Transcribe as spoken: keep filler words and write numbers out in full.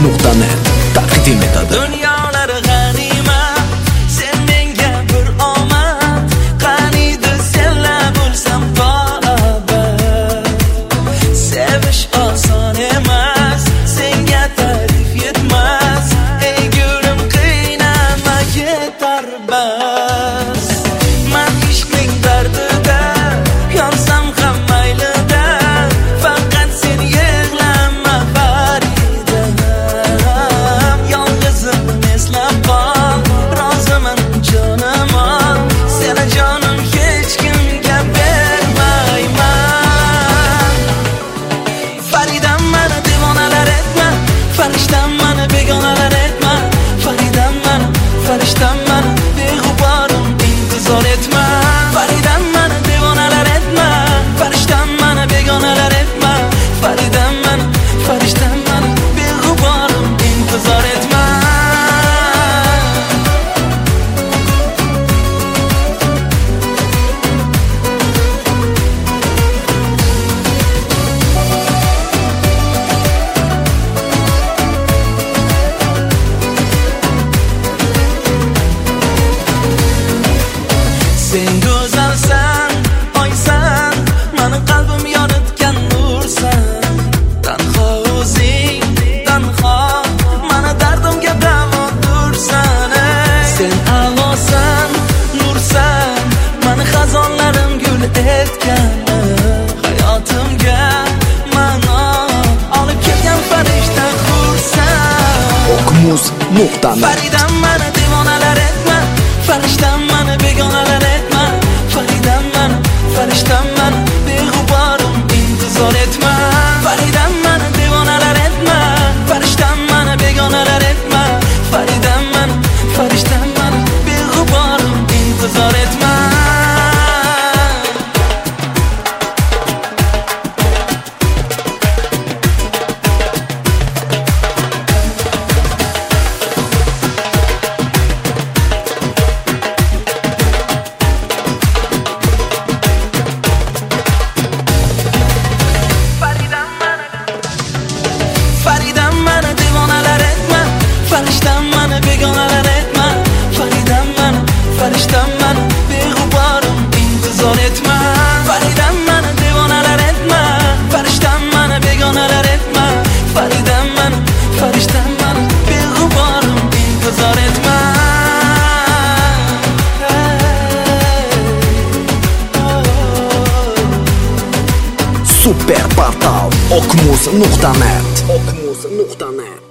nuqta net taqdim etadi. Dunyolar g'animat, sen menga bir omad, qaniydi senla bo'lsam barabar. Sevish oson emas, senga ta'rif yetmas, ey gulim qiynama yetar bas. Men ishqning dardida yonsam ham maylida, faqat sen yig'lama Faridam. Yolg'izim eslab qol, roziman jonim ol, seni jonim hech kimga bermayman. Faridam meni devonalar etma, farishtam meni begonalar etma. Faridam meni, farishtam meni, beg'uborim intizor etma. Faridam meni devonalar etma, farishtam meni begonalar etma. Faridam meni, farishtam meni, beg'uborim intizor etma. Sen go'zalsan, oysan, meni qalbim yoritgan nursan. Tanho o'zing, tanho, meni dardimga davodursan. Sen a'losan, nursan, meni xazonlarim gul etgan. Hayotimga ma'no olib kelgan farishta hursan. Okmuz nuqta net. Faridam meni devonalar etma, farishtam meni begonalar etma. Faridam meni, farishtam meni, beg'uborim intizor etma. Faridam meni devonalar etma, farishtam meni begonalar etma. Faridam meni, farishtam meni, beg'uborim intizor etma. Faridam meni devonalar etma, farishtam meni begonalar etma. Faridam meni, farishtam meni, beg'uborim intizor etma. Faridam meni devonalar etma, farishtam meni begonalar etma. Faridam meni, farishtam meni, beg'uborim intizor etma. Super portal okmuz nuqta net. okmuz nuqta net